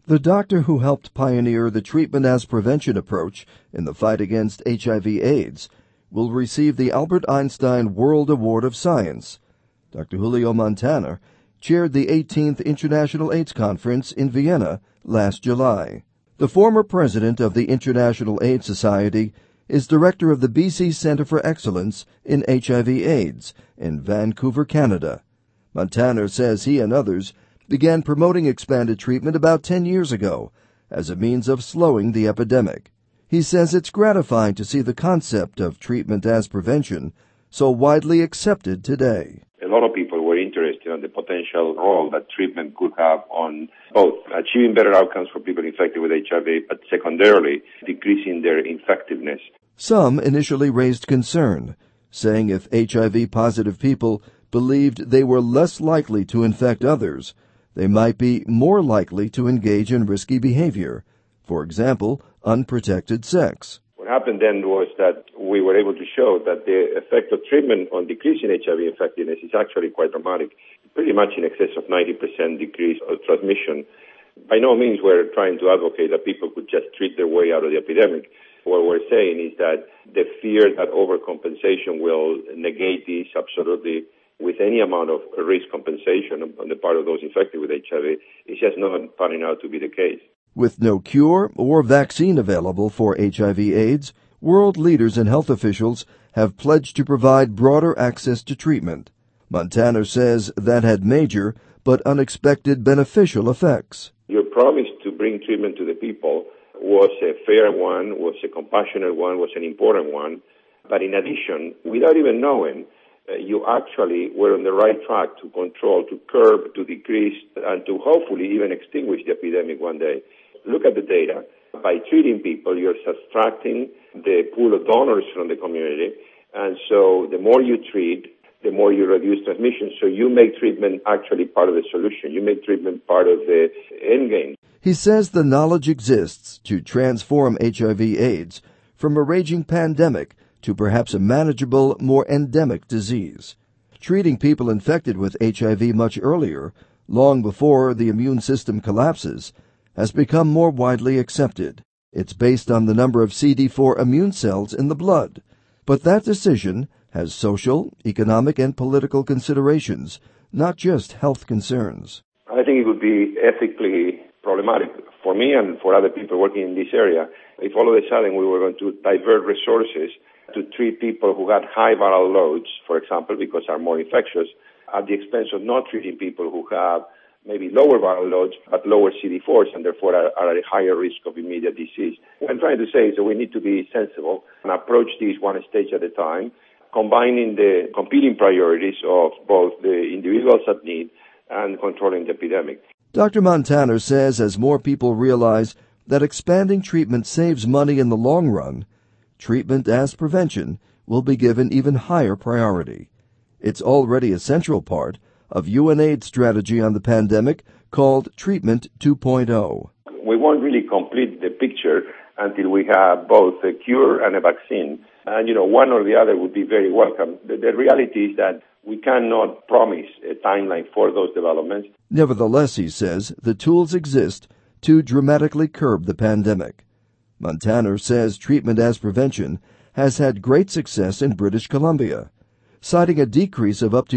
The doctor who helped pioneer the treatment as prevention approach in the fight against HIV/AIDS will receive the Albert Einstein World Award of Science. Dr. Julio Montaner chaired the 18th International AIDS Conference in Vienna last July. The former president of the International AIDS Society is director of the BC Centre for Excellence in HIV/AIDS in Vancouver, Canada. Montaner says he and others began promoting expanded treatment about 10 years ago as a means of slowing the epidemic. He says it's gratifying to see the concept of treatment as prevention so widely accepted today. A lot of people were interested in the potential role that treatment could have on both achieving better outcomes for people infected with HIV, but secondarily, decreasing their infectiveness. Some initially raised concern, saying if HIV-positive people believed they were less likely to infect others, they might be more likely to engage in risky behavior, for example, unprotected sex. What happened then was that we were able to show that the effect of treatment on decreasing HIV infectiveness is actually quite dramatic, pretty much in excess of 90% decrease of transmission. By no means we're trying to advocate that people could just treat their way out of the epidemic. What we're saying is that the fear that overcompensation will negate this absolutely with any amount of risk compensation on the part of those infected with HIV is just not panning out to be the case. With no cure or vaccine available for HIV/AIDS, world leaders and health officials have pledged to provide broader access to treatment. Montaner says that had major but unexpected beneficial effects. Your promise to bring treatment to the people was a fair one, was a compassionate one, was an important one. But in addition, without even knowing, you actually were on the right track to control, to curb, to decrease, and to hopefully even extinguish the epidemic one day. Look at the data. By treating people, you're subtracting the pool of donors from the community, and so the more you treat, the more you reduce transmission. So you make treatment actually part of the solution. You make treatment part of the end game. He says the knowledge exists to transform HIV/AIDS from a raging pandemic to perhaps a manageable, more endemic disease. Treating people infected with HIV much earlier, long before the immune system collapses, has become more widely accepted. It's based on the number of CD4 immune cells in the blood. But that decision has social, economic, and political considerations, not just health concerns. I think it would be ethically problematic for me and for other people working in this area if all of a sudden we were going to divert resources to treat people who had high viral loads, for example, because are more infectious, at the expense of not treating people who have maybe lower viral loads but lower CD4s and therefore are at a higher risk of immediate disease. What I'm trying to say is that we need to be sensible and approach these one stage at a time, combining the competing priorities of both the individuals at need and controlling the epidemic. Dr. Montaner says as more people realize that expanding treatment saves money in the long run, treatment as prevention will be given even higher priority. It's already a central part of UNAIDS' strategy on the pandemic called Treatment 2.0. We won't really complete the picture until we have both a cure and a vaccine. And, one or the other would be very welcome. The reality is that we cannot promise a timeline for those developments. Nevertheless, he says, the tools exist to dramatically curb the pandemic. Montaner says treatment as prevention has had great success in British Columbia, citing a decrease of up to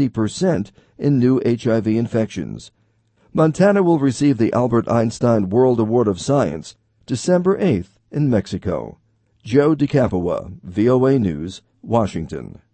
70% in new HIV infections. Montaner will receive the Albert Einstein World Award of Science December 8th in Mexico. Joe DeCapua, VOA News, Washington.